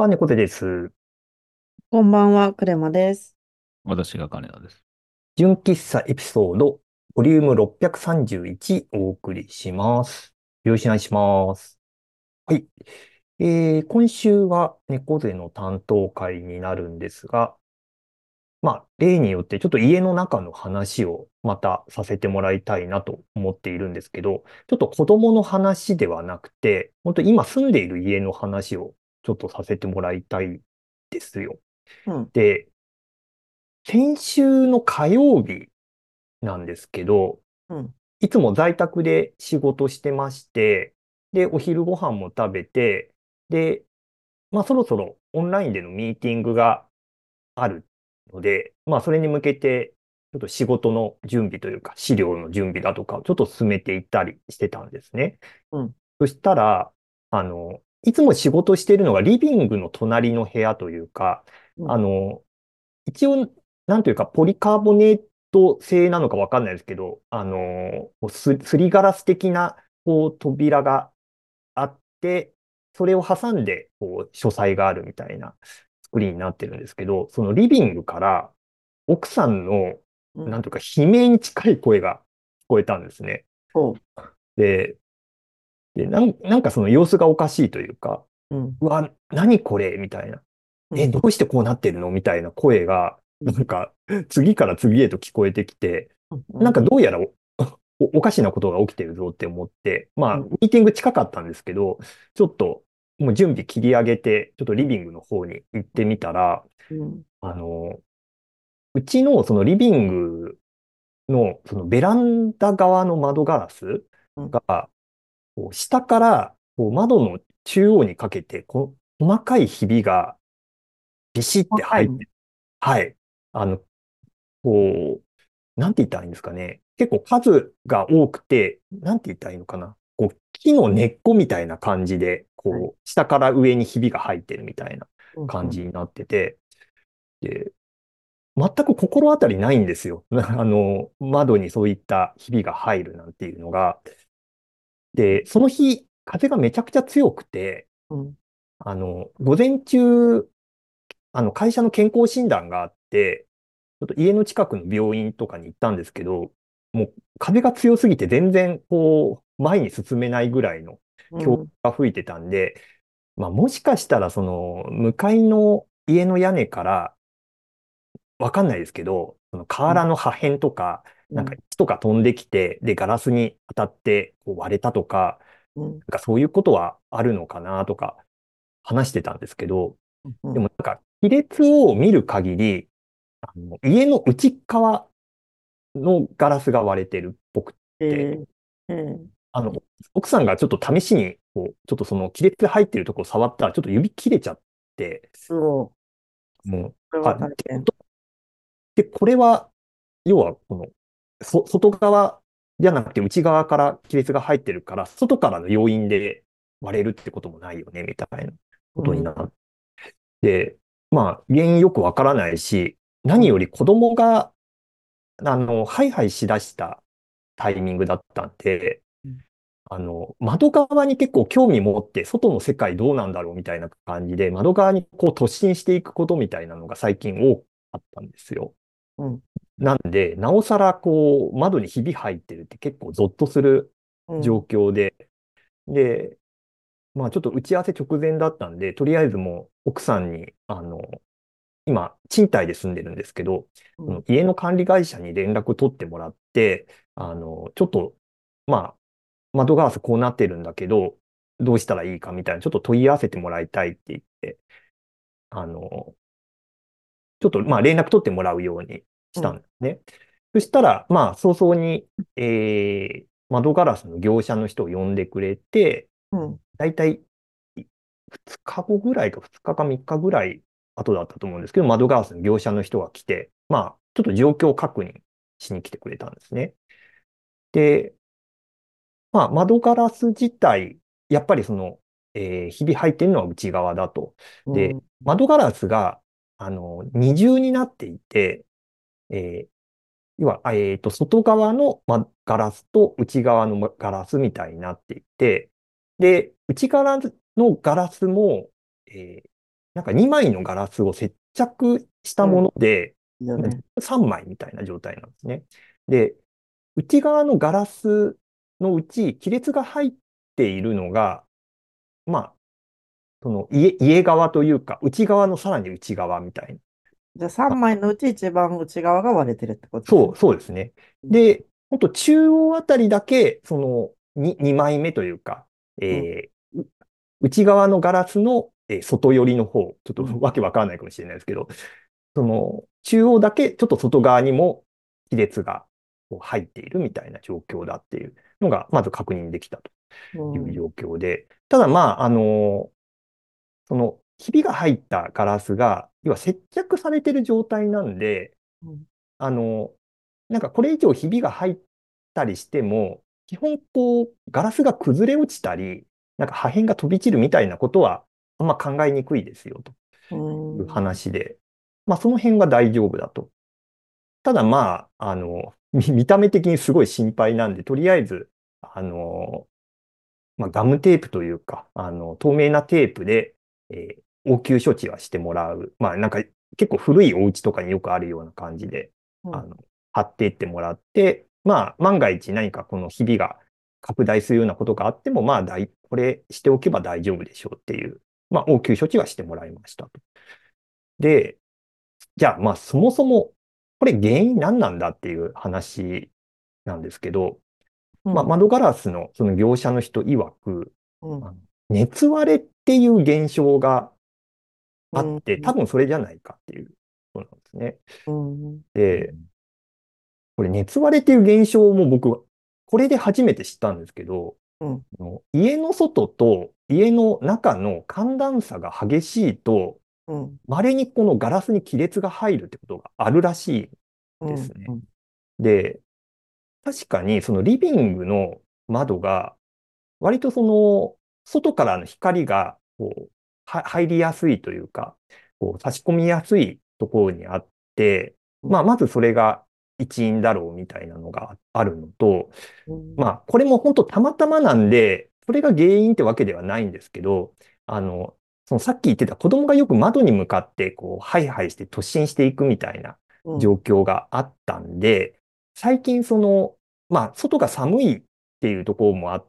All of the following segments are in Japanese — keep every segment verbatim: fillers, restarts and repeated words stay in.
ばんは、猫背です。 こんばんは、クレマです。 私が金田です。 純喫茶エピソード、ボリュームろっぴゃくさんじゅういちお送りします。よろしくお願いします。はい。えー、今週は猫背の担当会になるんですが、まあ、例によってちょっと家の中の話をまたさせてもらいたいなと思っているんですけど、ちょっと子供の話ではなくて、本当今住んでいる家の話をちょっとさせてもらいたいですよ。 うん、 で、先週の火曜日なんですけど、 うん、 いつも在宅で仕事してまして、で、お昼ご飯も食べて、で、まあそろそろオンラインでのミーティングがあるので、まあそれに向けて、ちょっと仕事の準備というか、資料の準備だとかをちょっと進めていったりしてたんですね。 うん、 そしたら、あの、いつも仕事しているのがリビングの隣の部屋というか、 うん。 あの、一応、なんというか、ポリカーボネート製なのかわかんないですけど、あのーす、すりガラス的な、こう、扉があって、それを挟んで、こう、書斎があるみたいな作りになってるんですけど、そのリビングから奥さんの、 うん。 なんというか、悲鳴に近い声が聞こえたんですね。 ほで、で、なん、なんかその様子がおかしいというか、 う。うん、 うわ、何これみたいな。え、 うん、 どうしてこうなってるのみたいな声が、 うん、 なんか、次から次へと聞こえてきて、 うん、 なんかどうやらお、お、おかしなことが起きてるぞって思って、まあ、 うん、 ミーティング近かったんですけど、ちょっと、もう準備切り上げて、ちょっとリビングの方に行ってみたら、 うん、 あの、うちのそのリビングのそのベランダ側の窓ガラスうん。 が、こう下からこう窓の中央にかけて、こう細かいひびがビシって若いの。 入って、はい。あの、こう、なんて言ったらいいんですかね。結構数が多くて、なんて言ったらいいのかな。こう、木の根っこみたいな感じで、 はい。 こう、下から上にひびが入ってるみたいなうん、うん、 感じになってて、で、全く心当たりないんですよ。あの、窓にそういったひびが入るなんていうのが。で、その日、風がめちゃくちゃ強くて、 うん、 あの、午前中、あの、会社の健康診断があって、ちょっと家の近くの病院とかに行ったんですけど、もう風が強すぎて全然こう、前に進めないぐらいの強風うん、 が吹いてたんで、まあもしかしたらその、向かいの家の屋根からわかんないですけど、そのうん、 瓦の破片とか、なんかうん、 石とか飛んできて、で、ガラスに当たってこう割れたとか、 うん、 なんかそういうことはあるのかなとか話してたんですけど、 うん。 でもなんか亀裂を見る限り、あの家の内側のガラスが割れてるっぽくって、 えー、えー、 あの、奥さんがちょっと試しに、こう、ちょっとその亀裂入ってるところを触ったら、ちょっと指切れちゃって、 すごもう、 い。これあ、 はっ大変。 てことで、これは、要は、この、そ、外側じゃなくて内側から亀裂が入ってるから、外からの要因で割れるってこともないよね、みたいなこうん、うん、 とになって、まあ、原因よくわからないし、 うん、 何より子供が、あの、ハイハイしだしたタイミングだったんで、あの、窓側に結構興味持って、外の世界どうなんだろうみたいな感じで、窓側にこう突進していくことみたいなのが最近多かったんですよ。 うん、 なんで、なおさらこう、窓にひび入ってるって結構ゾッとする状うん、 況で、で、まあちょっと打ち合わせ直前だったんで、とりあえずもう奥さんに、あの、今、賃貸で住んでるんですけど、 うん、 その家の管理会社に連絡取ってもらって、あの、ちょっと、まあ、窓ガラスこうなってるんだけど、どうしたらいいかみたいな、ちょっと問い合わせてもらいたいって言って、あの、ちょっとまあ連絡取ってもらうようにしたんうん、 ですね。そしたら、まあ早々に、えー、窓ガラスの業者の人を呼んでくれて、 うん、 だいたいふつかごぐらいかふつかかみっかぐらい後だったと思うんですけど、窓ガラスの業者の人が来て、まあちょっと状況確認しに来てくれたんですね。で、まあ、窓ガラス自体、やっぱりその、えー、ひび入っているのは内側だと。で、 うん、 窓ガラスが、あの、二重になっていて、えー要は、えーと、外側の、ま、ガラスと内側のガラスみたいになっていて、で、内側のガラスも、えーなんかにまいのガラスを接着したもうん。 ので、 いいよね。 さんまいみたいな状態なんですね。で、内側のガラスのうち亀裂が入っているのが、まあ、その家、家側というか、内側のさらに内側みたいな。 じゃあさんまいのうち一番内側が割れてるってことだよね。 そう、そうですね。 うん。 で、ほんと中央あたりだけ、そのに、にまいめというか、 うん。 えーう内側のガラスの、えー外寄りの方、ちょっとうん。 わけわからないかもしれないですけど、その中央だけちょっと外側にも亀裂がこう入っているみたいな状況だっていうのが、まず確認できたとうん。 いう状況で、ただまあ、あの、その、ひびが入ったガラスが、要は接着されてる状態なんで、 うん。 あの、なんかこれ以上ひびが入ったりしても、基本こう、ガラスが崩れ落ちたり、なんか破片が飛び散るみたいなことは、あんま考えにくいですよ、とういうん。 話で。まあ、その辺は大丈夫だと。ただまあ、あの、見見た目的にすごい心配なんで、とりあえず、あの、まあ、ガムテープというか、あの、透明なテープで、えー応急処置はしてもらう。まあ、なんか結構古いお家とかによくあるような感じで、 うん。 あの、貼っていってもらって、まあ、万が一何かこのひびが拡大するようなことがあっても、まあ、だい、これしておけば大丈夫でしょうっていう、まあ、応急処置はしてもらいましたと。で、じゃあ、まあ、そもそも、これ原因何なんだっていう話なんですけど、まあ、 うん。 窓ガラスのその業者の人曰く、 うん。 あの熱割れっていう現象がうん。 あって、多分それじゃないかっていうことなんですね。 うん。 で、これ熱割れっていう現象も僕、これで初めて知ったんですけど、 うん。 あの家の外と家の中の寒暖差が激しいと、 うん。 稀にこのガラスに亀裂が入るってことがあるらしいんうん。 ですね。 うん。 で、確かにそのリビングの窓が割とその、外からの光が、こう、は入りやすいというか、こう、差し込みやすいところにあって、まあ、まずそれが一因だろうみたいなのがあるのと、 うん。 まあ、これも本当たまたまなんで、それが原因ってわけではないんですけど、あの、そのさっき言ってた子供がよく窓に向かって、こう、ハイハイして突進していくみたいなうん。 状況があったんで、最近その、まあ、外が寒いっていうところもあって、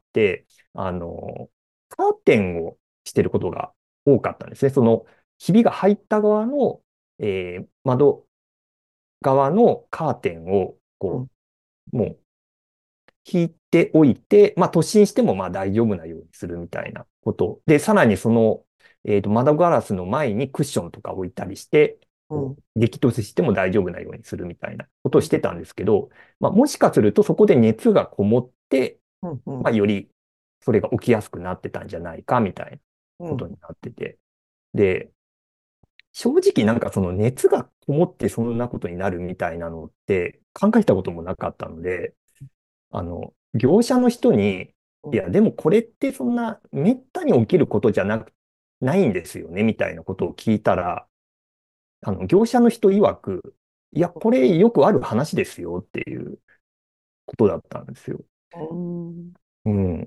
あの、カーテンをしてることが多かったんですね。その、ひびが入った側の、えー窓側のカーテンを、こうん。 う、もう引いておいて、まあ、突進してもまあ大丈夫なようにするみたいなこと。で、さらにその、えっと、窓ガラスの前にクッションとか置いたりして、 うん。 こう、激突しても大丈夫なようにするみたいなことうん。 をしてたんですけど、まあ、もしかするとそこで熱がこもって、 うん。うまあ、 ん。 よりそれが起きやすくなってたんじゃないかみたいなうん。 ことになってて。で、正直なんかその熱がこもってそんなことになるみたいなのって考えたこともなかったので、あの、業者の人に、 うん。 いや、でもこれってそんな滅多に起きることじゃなく、ないんですよね、みたいなことを聞いたら、あの、業者の人曰く、いや、これよくある話ですよっていうことだったんですよ。 うん。 うん。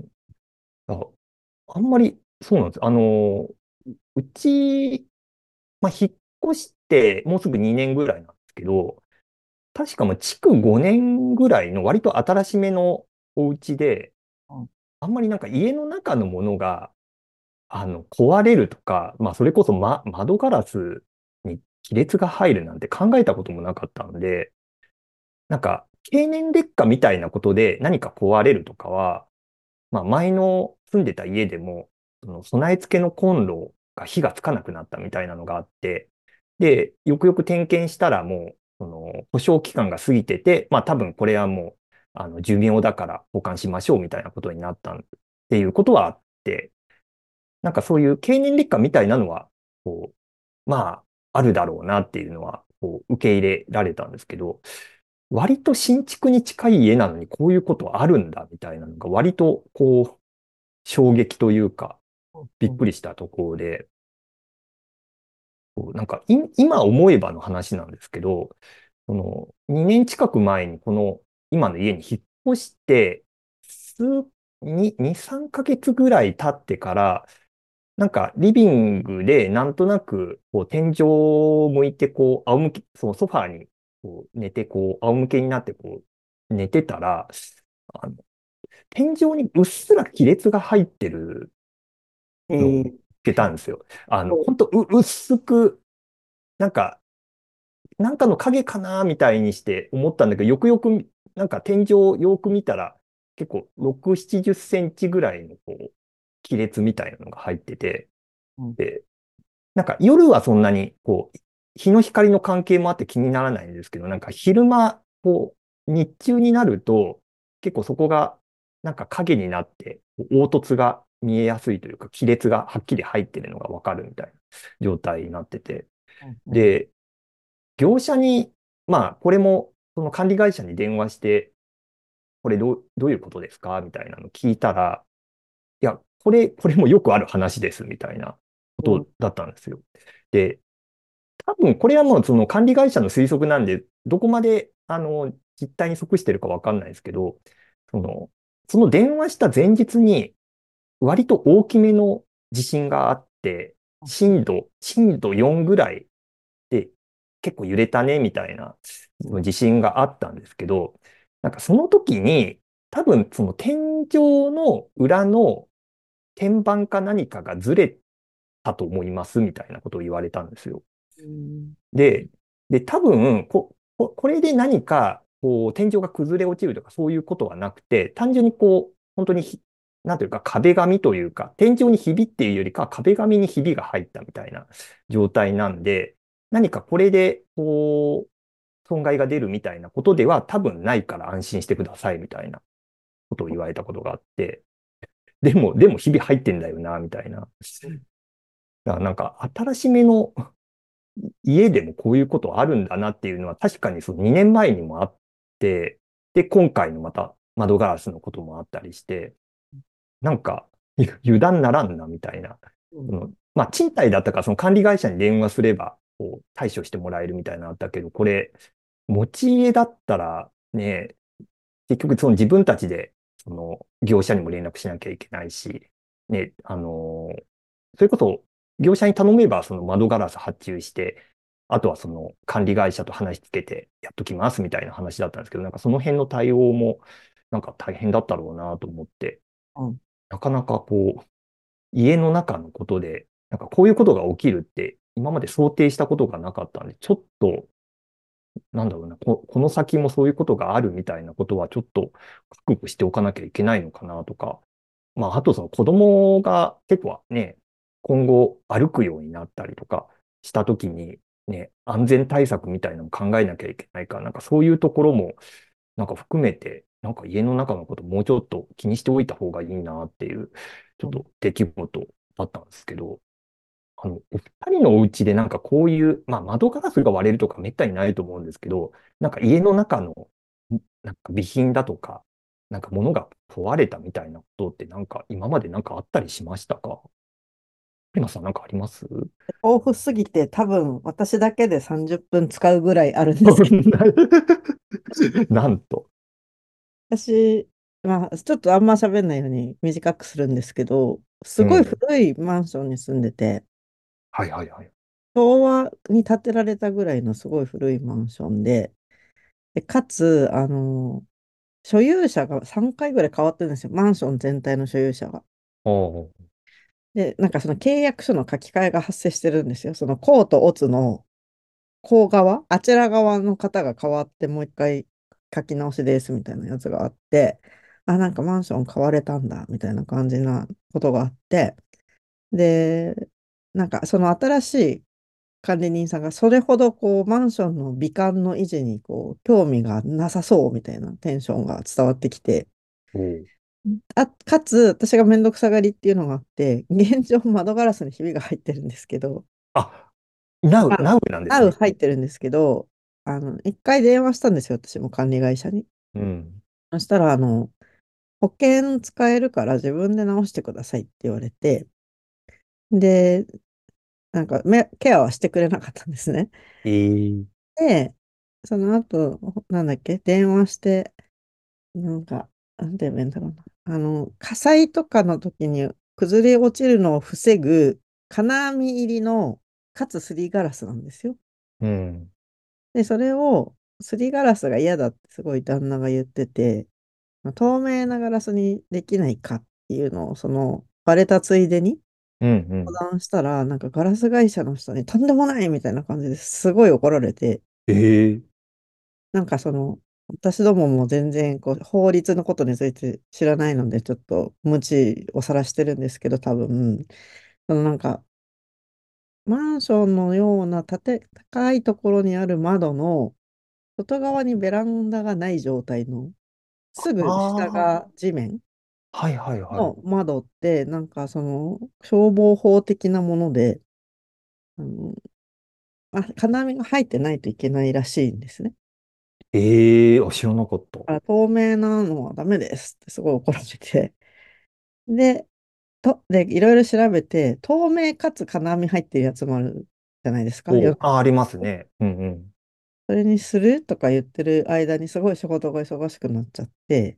あ、あんまり、そうなんです。あの、うち、まあ、引っ越してもうすぐにねんぐらいなんですけど、確かもう築ごねんぐらいの割と新しめのお家で、あんまりなんか家の中のものが、あの、壊れるとか、まあ、それこそ、ま、窓ガラスに亀裂が入るなんて考えたこともなかったんで、なんか、経年劣化みたいなことで何か壊れるとかは、まあ、前の住んでた家でも、その備え付けのコンロが火がつかなくなったみたいなのがあって、で、よくよく点検したらもう、その保証期間が過ぎてて、まあ多分これはもう、あの、寿命だから保管しましょうみたいなことになったっていうことはあって、なんかそういう経年劣化みたいなのは、こう、まあ、あるだろうなっていうのは、こう、受け入れられたんですけど、割と新築に近い家なのにこういうことあるんだみたいなのが割とこう衝撃というかびうん。 っくりしたところで、こうなんかい今思えばの話なんですけど、そのにねん近く前にこの今の家に引っ越して数、に、に、さんかげつぐらい経ってから、 なんか、リビングで、なんとなく、こう、天井を向いて、こう、仰向け、そのソファーに、こう、寝て、こう、仰向けになって、こう、寝てたら、あの、天井にうっすら亀裂が入ってるのを見えー、 つけたんですよ。あの、 お本当う、薄く、なんか、なんかの影かなみたいにして思ったんだけど、よくよくみ、なんか天井をよく見たら、結構ろく、ななじゅっセンチぐらいのこう亀裂みたいなのが入ってて、 うん、 で、なんか夜はそんなにこう、日の光の関係もあって気にならないんですけど、なんか昼間、こう、日中になると、結構そこがなんか影になって、凹凸が見えやすいというか、亀裂がはっきり入ってるのがわかるみたいな状態になってて、 うん、うん、 で、業者に、まあ、これも、その管理会社に電話して、これどう、どういうことですかみたいなの聞いたら、いや、これ、これもよくある話です、みたいなこうん、 とだったんですよ。で、多分これはもうその管理会社の推測なんで、どこまで、あの、実態に即してるかわかんないですけど、その、その電話した前日に、割と大きめの地震があって、震度、震度よんぐらいで、結構揺れたね、みたいな、その地震があったんですけど、なんかその時に、多分その天井の裏の天板か何かがずれたと思います、みたいなことを言われたんですよ。 うん、 で、で、多分こ、こ、これで何か、こう、天井が崩れ落ちるとかそういうことはなくて、単純にこう、本当にひ、なんというか壁紙というか、天井にひびっていうよりかは壁紙にひびが入ったみたいな状態なんで、何かこれで、こう、損害が出るみたいなことでは多分ないから安心してくださいみたいなことを言われたことがあって、でも、でもひび入ってんだよな、みたいな。だからなんか新しめの家でもこういうことあるんだなっていうのは確かにそのにねんまえにもあって、で、今回のまた窓ガラスのこともあったりして、なんかゆ油断ならんなみたいな。 うん、 そのまあ、賃貸だったからその管理会社に電話すればこう対処してもらえるみたいなのあったけど、これ、持ち家だったらね、結局その自分たちでその業者にも連絡しなきゃいけないし、ね、あのそれこそ業者に頼めばその窓ガラス発注して、あとはその管理会社と話しつけてやっときますみたいな話だったんですけど、なんかその辺の対応もなんか大変だったろうなと思って、 うん、 なかなかこう、家の中のことで、なんかこういうことが起きるって今まで想定したことがなかったんで、ちょっとなんだろうな、こ、この先もそういうことがあるみたいなことはちょっと覚悟しておかなきゃいけないのかなとか、まあ、あとその子供が結構ね、今後歩くようになったりとかしたときにね、安全対策みたいなのを考えなきゃいけないから、なんかそういうところもなんか含めて、なんか家の中のこともうちょっと気にしておいた方がいいなっていう、ちょっうん、 と出来事だったんですけど、あの、お二人のお家でなんかこういう、まあ窓ガラスが割れるとかめったにないと思うんですけど、なんか家の中の、んなんか備品だとか、なんか物が壊れたみたいなことってなんか今までなんかあったりしましたか？今さんなんかあります？ 豊富すぎて多分私だけでさんじゅっぷん使うぐらいあるんですけど、 そんななんと。 私、まあ、ちょっとあんま喋んないように短くするんですけど、すごいうん。 古いマンションに住んでて、 はいはいはい。 昭和に建てられたぐらいのすごい古いマンションで、でかつ、あの、所有者がさんかいぐらい変わってるんですよ。マンション全体の所有者が。 おーで、なんかその契約書の書き換えが発生してるんですよ。その公と乙の公側、あちら側の方が変わってもう一回書き直しですみたいなやつがあって、あ、なんかマンション買われたんだみたいな感じなことがあって、で、なんかその新しい管理人さんがそれほどこうマンションの美観の維持にこう興味がなさそうみたいなテンションが伝わってきて、 おーあ、かつ私がめんどくさがりっていうのがあって、現状窓ガラスにひびが入ってるんですけど、 あ、ナウ、 まあ、 ナウなんですね。 合う入ってるんですけど、あの、一回電話したんですよ、私も管理会社に。 うん。 そしたら、あの、保険使えるから自分で直してくださいって言われて、で、なんかめ、ケアはしてくれなかったんですね。 えー、 で、その後、なんだっけ、電話して、なんか、なんて言えばいいんだろうな。あの、火災とかの時に崩れ落ちるのを防ぐ金網入りの、かつすりガラスなんですよ。 うん。 で、それを、すりガラスが嫌だってすごい旦那が言ってて、まあ透明なガラスにできないかっていうのを、その、バレたついでにうん、うん。 相談したら、なんかガラス会社の人にとんでもないみたいな感じですごい怒られて、 ええ。 なんかその、私どもも全然こう法律のことについて知らないので、ちょっと無知をさらしてるんですけど、多分、そのなんか、マンションのような建て、高いところにある窓の外側にベランダがない状態の、すぐ下ああ、 が地面はいはいはい。 の窓って、なんかその消防法的なもので、あの、あ、金網が入ってないといけないらしいんですね。 ええ、あ、知らなかった。 あ、透明なのはダメですってすごい怒られて。で、と、で、いろいろ調べて、透明かつ金網入ってるやつもあるじゃないですか。よお、あ、ありますね。うんうん。 それにするとか言ってる間にすごい仕事が忙しくなっちゃって、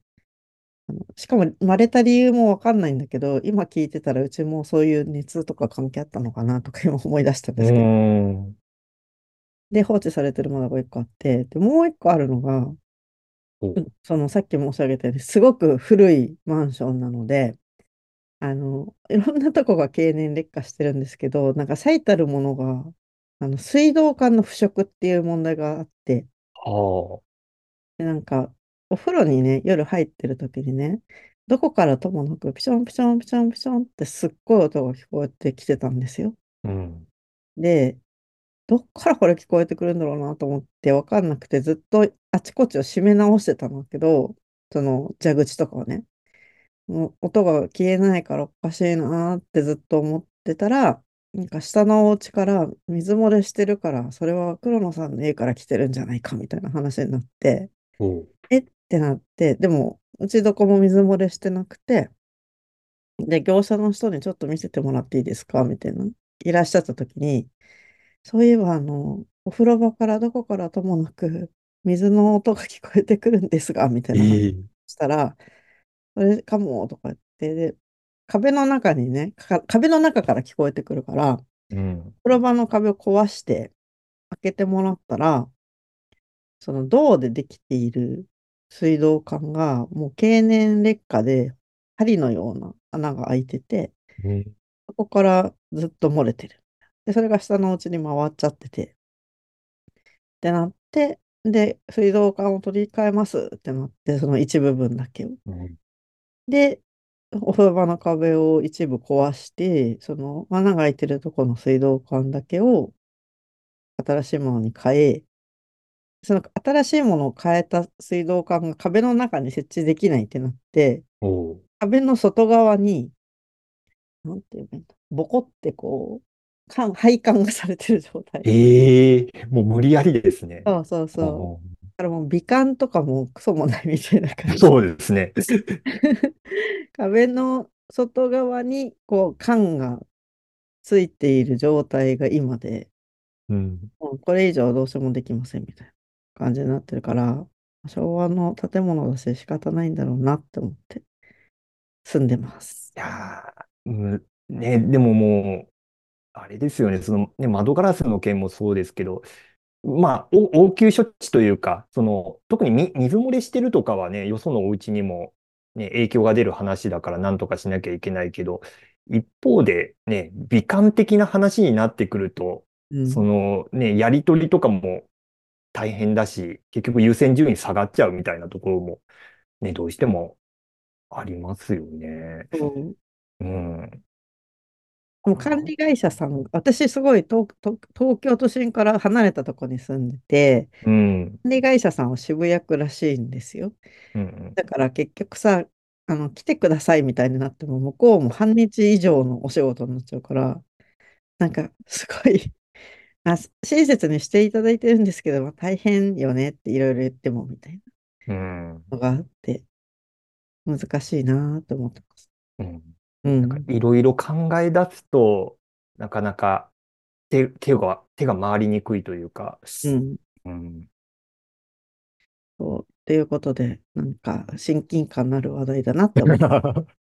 あのしかも生まれた理由もわかんないんだけど、今聞いてたらうちもそういう熱とか関係あったのかなとか今思い出したんうーですけど。 ん。 で、放置されてるものが一個あって、で、もう一個あるのが、 お、 うんそのさっき申し上げたように、すごく古いマンションなので、あの、いろんなとこが経年劣化してるんですけど、なんか最たるものが、あの、水道管の腐食っていう問題があって、 はで、なんか、お風呂にね、夜入ってる時にね、どこからともなく、ピションピションピションピションってすっごい音が聞こえてきてたんですよ。 あ。うん。 で、どっからこれ聞こえてくるんだろうなと思って分かんなくてずっとあちこちを閉め直してたんだけど、その蛇口とかをね、もう音が消えないからおかしいなーってずっと思ってたら、なんか下のお家から水漏れしてるから、それは黒野さんの家から来てるんじゃないかみたいな話になって、 お、 えってなって、でもうちどこも水漏れしてなくて、で、業者の人にちょっと見せてもらっていいですかみたいな、いらっしゃった時に、そういえば、あの、お風呂場からどこからともなく、水の音が聞こえてくるんですが、みたいな話ええ。 したら、それかも、とか言って、で、壁の中にね、か壁の中から聞こえてくるから、おうん。 風呂場の壁を壊して、開けてもらったら、その銅でできている水道管が、もう経年劣化で、針のような穴が開いてて、 うん。 そこからずっと漏れてる。で、それが下のうちに回っちゃってて、ってなって、で、水道管を取り替えますってなって、その一部分だけを。 うん。 で、お風呂場の壁を一部壊して、その穴が開いてるところの水道管だけを新しいものに変え、その新しいものを変えた水道管が壁の中に設置できないってなって、 お、 壁の外側に、なんていうの、ボコってこう、管配管がされてる状態。 ええ、もう無理やりですね。 そうそうあそう。 あ。 だからもう美観とかもクソもないみたいな感じ。 そうですね。 壁の外側にこう缶がついている状態が今で、 うん。 もうこれ以上はどうしようもできませんみたいな感じになってるから、昭和の建物だし仕方ないんだろうなって思って住んでます。 いやー、うん、ね、でももう、あれですよね、その、ね、窓ガラスの件もそうですけど、まあ、お応急処置というか、その、特にみ水漏れしてるとかはね、よそのお家にも、ね、影響が出る話だから何とかしなきゃいけないけど、一方で、ね、美観的な話になってくると、そうん。 の、ね、やり取りとかも大変だし、結局優先順位下がっちゃうみたいなところも、ね、どうしてもありますよね。 そううん。 もう管理会社さん、私すごい東、東東京都心から離れたところに住んでて、 うん。 管理会社さんは渋谷区らしいんですよ。 うん。 だから結局さ、あの、来てくださいみたいになっても、向こうも半日以上のお仕事になっちゃうから、なんか、すごいあ、親切にしていただいてるんですけど、まあ、大変よねっていろいろ言ってもみたいうん。 なのがあって、難しいなと思ってます。 うん。なんかうん。 いろいろ考え出すと、なかなか手、手が、手が回りにくいというか、 うん。 うん。 そう。ということで、なんか親近感のある話題だなって思って。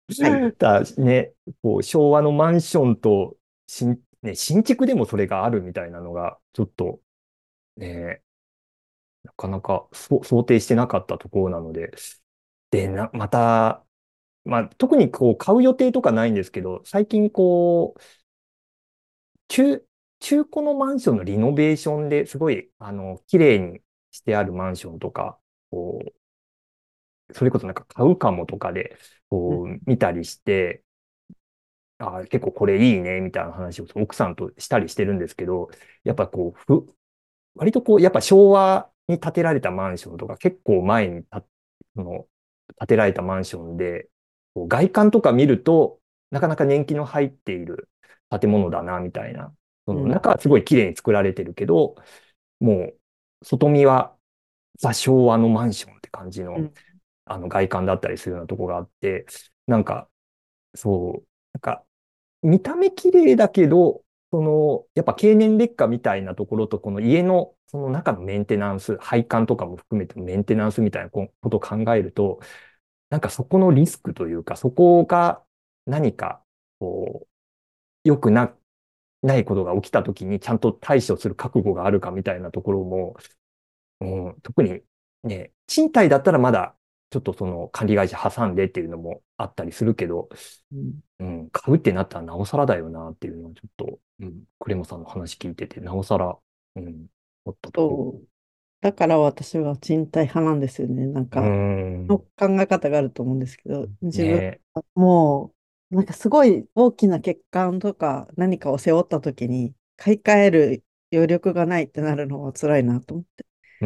はい。 だね、こう昭和のマンションと新、ね、新築でもそれがあるみたいなのが、ちょっとね、なかなかそ想定してなかったところなので、で、な、また、まあ、特にこう買う予定とかないんですけど、最近こう、中、中古のマンションのリノベーションですごい、あの、綺麗にしてあるマンションとか、こう、それこそなんか買うかもとかで、 うん。 こう、見たりして、あ、結構これいいね、みたいな話を奥さんとしたりしてるんですけど、やっぱこう、ふ、割とこう、やっぱ昭和に建てられたマンションとか、結構前にた、その、建てられたマンションで、こう外観とか見ると、なかなか年季の入っている建物だな、みたいな。そのうん。 中はすごい綺麗に作られてるけど、もう、外見はザ昭和のマンションって感じの、 うん。 あの外観だったりするようなとこがあって、なんか、そう、なんか、見た目綺麗だけど、その、やっぱ経年劣化みたいなところと、この家の、その中のメンテナンス、配管とかも含めてメンテナンスみたいなことを考えると、なんかそこのリスクというか、そこが何か、こう、良くな、ないことが起きたときにちゃんと対処する覚悟があるかみたいなところも、うん、特にね、賃貸だったらまだ、ちょっとその管理会社挟んでっていうのもあったりするけど、 うん。 うん、買うってなったらなおさらだよなっていうのはちょっと、うん、クレモさんの話聞いてて、なおさら、うん、思ったとこそう。だから私は賃貸派なんですよね。なんろ。うか、のん、 考え方があると思うんですけど、自分ねはもう、なんかすごい大きな欠陥とか何かを背負った時に、買い替える余力がないってなるのは辛いなと思って。 うん。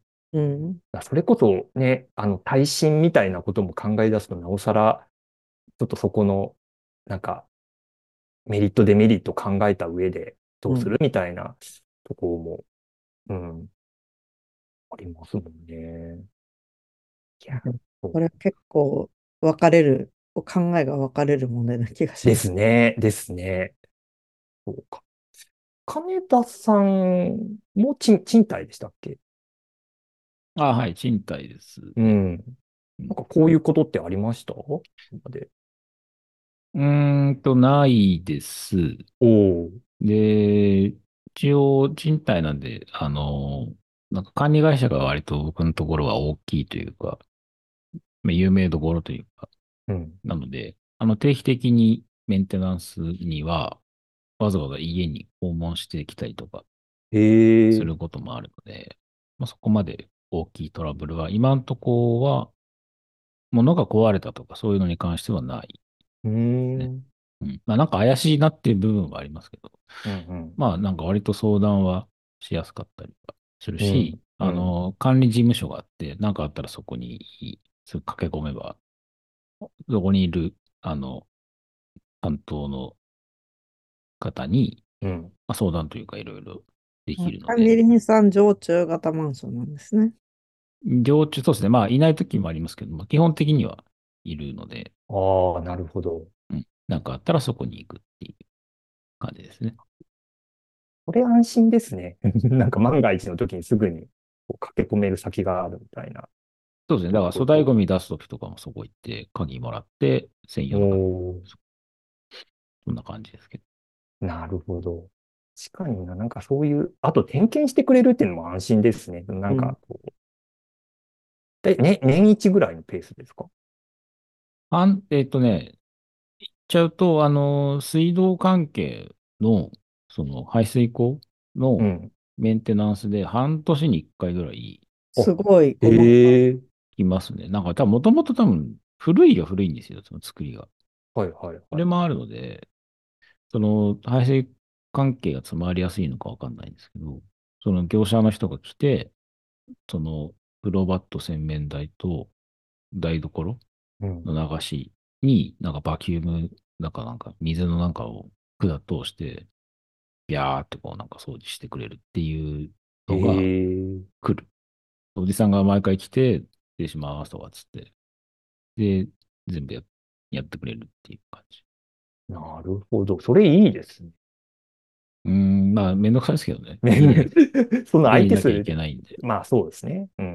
うん。 それこそね、あの、耐震みたいなことも考え出すと、なおさら、ちょっとそこの、なんか、メリット、デメリット考えた上でどうん。 うするみたいなところも、うん、ありますもんね。いや、そうこれは結構分かれる、考えが分かれる問題な気がしでます。 すね、ですね。そうか。金田さんも賃、賃貸でしたっけ？ あ、はい、賃貸ですね。 うん。 うん、 なんかこういうことってありました今まで？ うーんと、ないです。 おお。 で、一応、賃貸なんで、あの、なんか管理会社が割と僕のところは大きいというか、まあ、有名どころというか、 うん。 なので、あの、定期的にメンテナンスには、わざわざ家に訪問してきたりとかへえ。 することもあるので、まあ、そこまで大きいトラブルは、今のところは、物が壊れたとかそういうのに関してはないうーね。 ん。 うん。まあなんか怪しいなっていう部分はありますけど、 うんまあなんか割と相談はしやすかったりはするうん。うし、 ん。うあん。 の、管理事務所があって、なんかあったらそこにすぐ駆け込めば、そこにいる、あの、担当の方に、 うん。 まあ、相談というかいろいろできるの管理で、 人さん常駐型マンションなんですね。 常駐、そうですね。まあいない時もありますけど、まあ基本的にはいるので、 ああ、なるほど。 うん。なんかあったらそこに行くっていう感じですね。 これ安心ですね。なんか万が一の時にすぐにこう駆け込める先があるみたいなそうですね。だとから粗大ころと。 ゴミ出すときとかもそこ行って鍵もらって専用の鍵。 おー、 そんな感じですけど。 なるほど。確かにな、なんかそういう、あと点検してくれるっていうのも安心ですね。なうん。 んかこう、で、ね、年一ぐらいのペースですか？ あん、えっとね、言っちゃうと、あの、水道関係の、その排水溝のうん。 メンテナンスで半年にいっかいぐらいあ、 すごい細かへえ。 来ますね。なんか多分、もともと多分、古いが古いんですよ、その作りが。 はいはいはい。 それもあるので、その排水関係が詰まりやすいのかわかんないんですけど、その業者の人が来て、その、風呂バット洗面台と台所うん。 の流しに、なんかバキューム、なんかなんか水のなんかを管通して、ビャーってこうなんか掃除してくれるっていうへのがえ。 来る。おじさんが毎回来て、失礼しますとかっつって、で、全部や、やってくれるっていう感じ。 なるほど。それいいですね。 うーん、まあ、めんどくさいですけどね。 ね。 家、 その家にいなきゃい相手数、 けないんで。 まあそうですね。うん。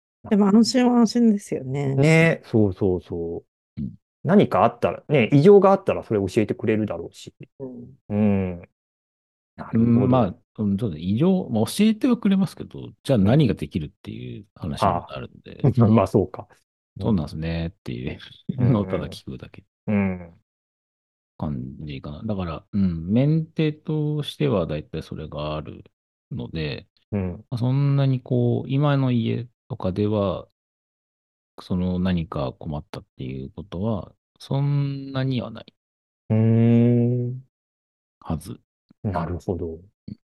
でも安心は安心ですよね。 ね、そうそうそうん何かあったら、ね、異常があったらそれ教えてくれるだろうし。 うん。 うん。なるほうん、まど。 あ、うんそうですね。異常、まあ、教えてはくれますけど、じゃあうん。 何ができるっていう話にもあなるので、 あ、まあそうか。うそうなんん。 ですねっていううのをただん。 聞くだけうん。 感じかな。だから、うん、メンテとしてはだいたいそれがあるので、 うん。 まあそんなにこう、今の家とかでは、その何か困ったっていうことは、そんなにはないうん。 はず。 なるほど。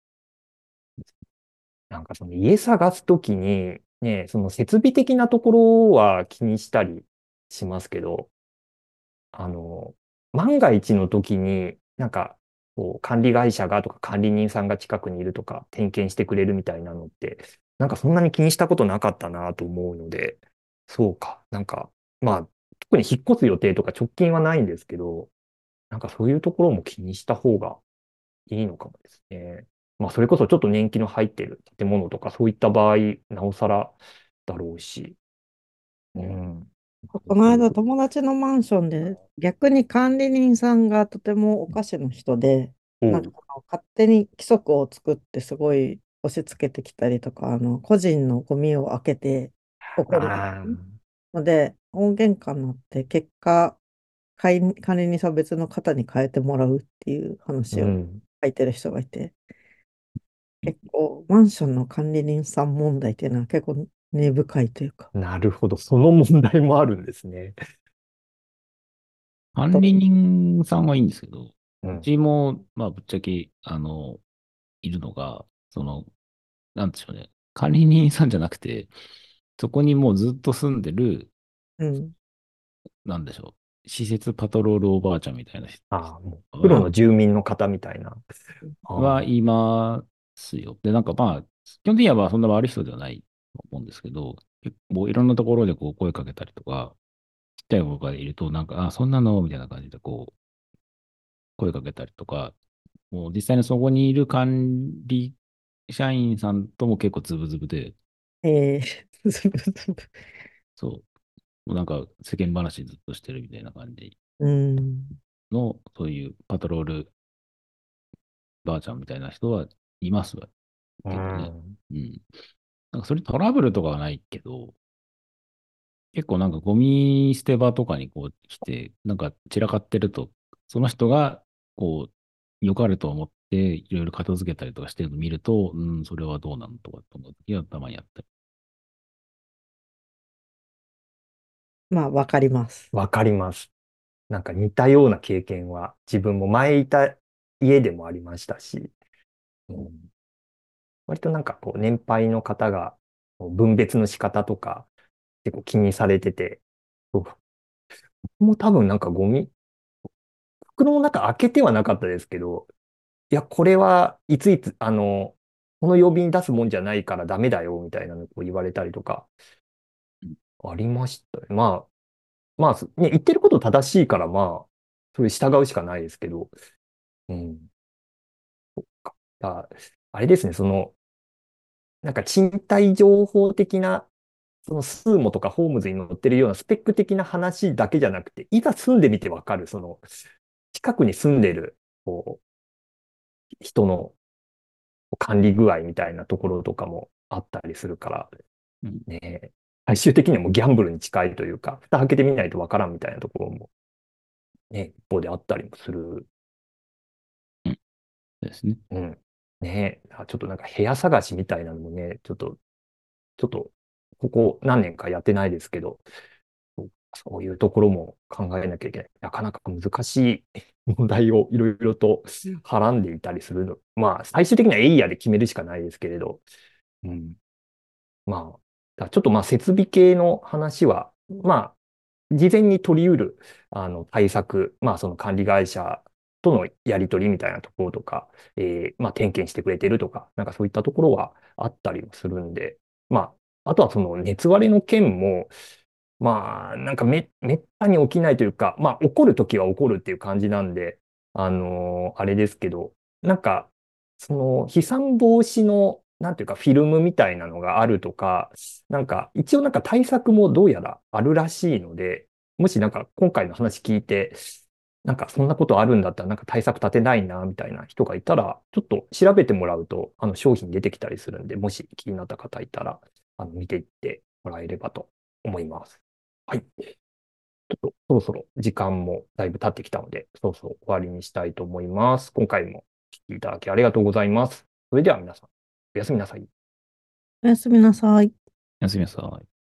なんかその家探すときに、ね、その設備的なところは気にしたりしますけど、あの、万が一の時に、なんか、こう、管理会社がとか管理人さんが近くにいるとか、点検してくれるみたいなのって、なんかそんなに気にしたことなかったなと思うので、そうか。なんか、まあ、特に引っ越す予定とか直近はないんですけど、なんかそういうところも気にした方がいいのかもですね。まあ、それこそちょっと年季の入っている建物とか、そういった場合、なおさらだろうし。うん。なるこの間ほど。 友達のマンションで逆に管理人さんがとてもおかしな人で、なんかおう。 あの勝手に規則を作ってすごい押し付けてきたりとか、あの個人のゴミを開けて怒るあので、大喧嘩になって結果、管理管理人さんを別の方に変えてもらうっていうあ、う話をん。 書いてる人がいて、結構マンションの管理人さん問題っていうのは結構根深いというか、 なるほど。その問題もあるんですね。 管理と、 人さんはいいんですけど、ううん。 ちも、まあ、ぶっちゃけ、あの、いるのが、その、なんでしょうね。管理人さんじゃなくて、そこにもうずっと住んでる、 うん、 なんでしょう。施設パトロールおばあちゃんみたいな人ああ、もう、プロは、 の住民の方みたいな。ああ、 はいますよ。で、なんかまあ、基本的にはまあそんな悪い人ではないと思うんですけど、結構いろんなところでこう声かけたりとか、ちっちゃい子がいると、なんか、あ、そんなのみたいな感じでこう、声かけたりとか、もう実際にそこにいる管理社員さんとも結構ズブズブで、 えー、ズブズブ。 そう、もうなんか世間話ずっとしてるみたいな感じうん。 の、そういうパトロールばあちゃんみたいな人はいますわうけどね。 ん。 うん。なんかそれトラブルとかはないけど、結構なんかゴミ捨て場とかにこう来て、なんか散らかってると、その人がこう、良かれと思っていろいろ片付けたりとかしてるのを見ると、うん、それはどうなのとかと思う時はたまにあったり。 まあ、わかります。 わかります。なんか似たような経験は自分も前いた家でもありましたし、うん、割となんかこう年配の方がこう分別の仕方とか結構気にされてて、僕も多分なんかゴミ、袋の中開けてはなかったですけど、いや、これはいついつ、あの、この曜日に出すもんじゃないからダメだよみたいなのを言われたりとかありましたね。まあ、まあ、ね、言ってること正しいからまあ、それ従うしかないですけど、うん。あ、あれですね、その、なんか賃貸情報的な、そのスーモとかホームズに載ってるようなスペック的な話だけじゃなくて、いざ住んでみてわかる、その、近くに住んでる、こう、人の管理具合みたいなところとかもあったりするから、 うん。 ね、最終的にはもうギャンブルに近いというか、蓋開けてみないとわからんみたいなところも、ね、一方であったりもする。 うん。そうですね。 うん。ね、あちょっとなんか部屋探しみたいなのもね、ちょっと、ちょっと、ここ何年かやってないですけど、そうそういうところも考えなきゃいけない。なかなか難しい問題をいろいろとはらんでいたりするの。まあ、最終的にはエイヤで決めるしかないですけれど、うん。まあ、だちょっとまあ、設備系の話は、まあ、事前に取り得る、あの、対策、まあ、その管理会社とのやり取りみたいなところとか、えーまあ、点検してくれてるとか、なんかそういったところはあったりもするんで、まあ、あとはその熱割れの件も、まあ、なんかめ、めったに起きないというか、まあ、起こるときは起こるっていう感じなんで、あのーあれですけど、なんか、その、飛散防止の、なんていうか、フィルムみたいなのがあるとか、なんか、一応なんか対策もどうやらあるらしいので、 もしなんか今回の話聞いて、なんかそんなことあるんだったらなんか対策立てないな、みたいな人がいたら、ちょっと調べてもらうと、あの商品出てきたりするんで、もし気になった方いたら、あの見ていってもらえればと思います。はい。ちょっとそろそろ時間もだいぶ経ってきたので、そろそろ終わりにしたいと思います。今回も聞いていただきありがとうございます。それでは皆さん、おやすみなさい。 おやすみなさい。 おやすみなさい。